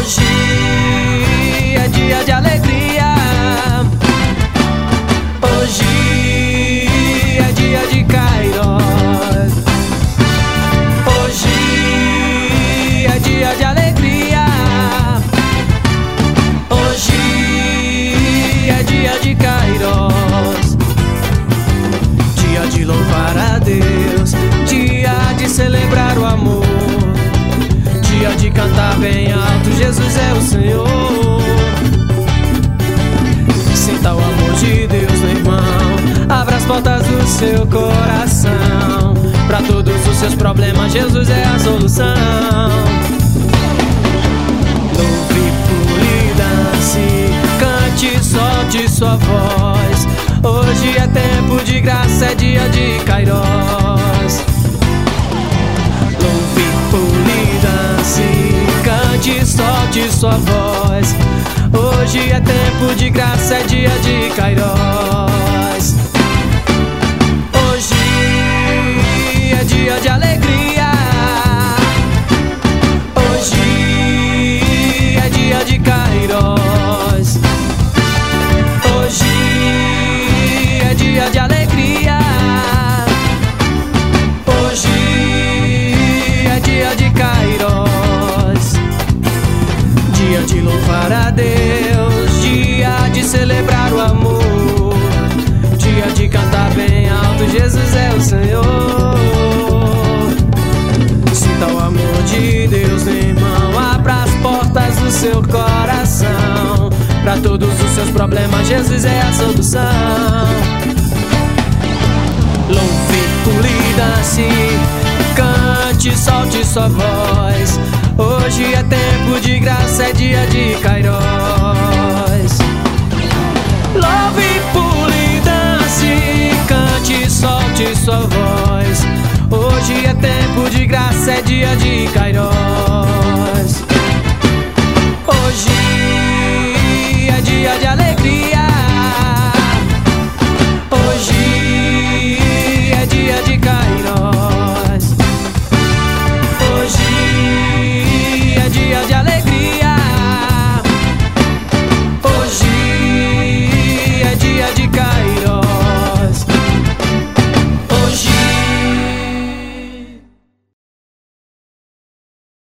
Hoje é dia de alegria. Hoje é dia de Kairos. Hoje é dia de alegria. Hoje é dia de Kairos. Dia de louvar a Deus, dia de celebrar o amor, dia de cantar bem alto, Jesus é o Senhor. Sinta o amor de Deus, meu irmão, abra as portas do seu coração. Pra todos os seus problemas, Jesus é a solução. Louve, pule, dance, cante, solte sua voz. Hoje é tempo de graça, é dia de Kairos. Louve, pule, dance, cante, solte sua voz. Hoje é tempo de graça, é dia de Kairos. Hoje é dia de alegria. Hoje é dia de Kairos. Hoje é dia de alegria. Hoje é dia de Kairos. Dia de louvar a Deus, dia de celebrar o amor, dia de cantar bem alto, Jesus é o Senhor. Sinta o amor de Deus, meu irmão, abra as portas do seu coração. Pra todos os seus problemas, Jesus é a solução. Louve, pule, dance, cante, solte sua voz. Hoje é tempo de graça, é dia de Kairos. Louve, pule, dance, cante, solte sua voz. Hoje é tempo de graça, é dia de Kairos.